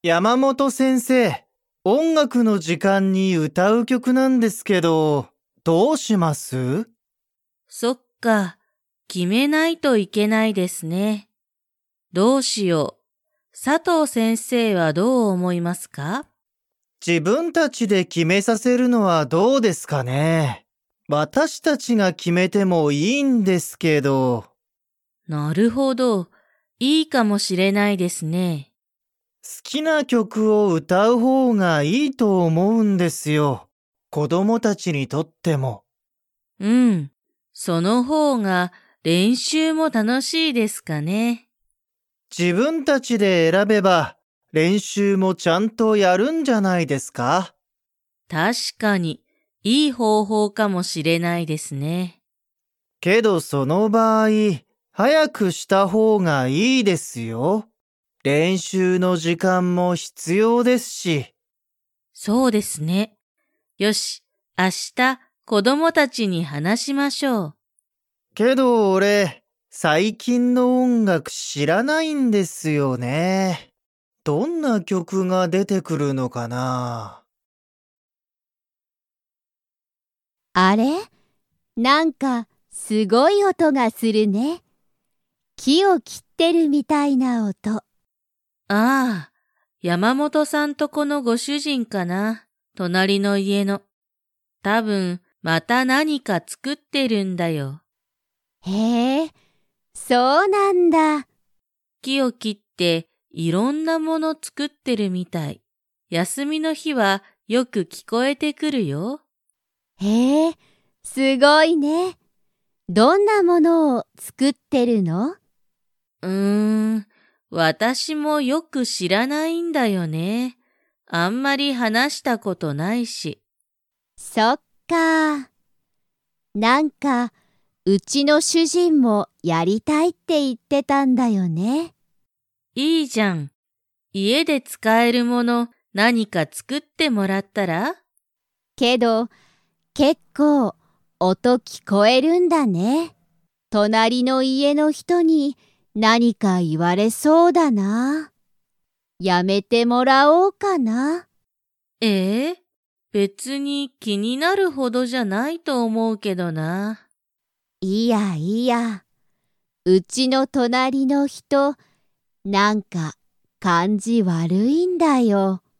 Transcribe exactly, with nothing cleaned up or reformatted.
山本先生、音楽の時間に歌う曲なんですけど、どうします？ そっか、決めないといけないですね。どうしよう。佐藤先生はどう思いますか？ 自分たちで決めさせるのはどうですかね。私たちが決めてもいいんですけど。 なるほど、いいかもしれないですね。 好きな曲を歌う方がいいと思うんですよ。子供たちにとっても。 うん、その方が練習も楽しいですかね。 自分たちで選べば練習もちゃんとやるんじゃないですか？ 確かに、いい方法かもしれないですね。 けどその場合、早くした方がいいですよ。練習の時間も必要ですし。 そうですね。よし、明日子供たちに話しましょう。 けど俺、最近の音楽知らないんですよね。どんな曲が出てくるのかな？ あれ？なんかすごい音がするね。木を切ってるみたいな音。 ああ、山本さんとこのご主人かな。隣の家の。多分、また何か作ってるんだよ。 へえ、そうなんだ。 木を切っていろんなもの作ってるみたい。休みの日はよく聞こえてくるよ。 へえ、すごいね。どんなものを作ってるの？ うーん、私もよく知らないんだよね。あんまり話したことないし。 そっか。なんか、うちの主人もやりたいって言ってたんだよね。 いいじゃん。家で使えるもの何か作ってもらったら？ けど、結構音聞こえるんだね。隣の家の人に何か言われそうだな。やめてもらおうかな。 ええ、別に気になるほどじゃないと思うけどな。 いやいや、うちの隣の人、なんか感じ悪いんだよ。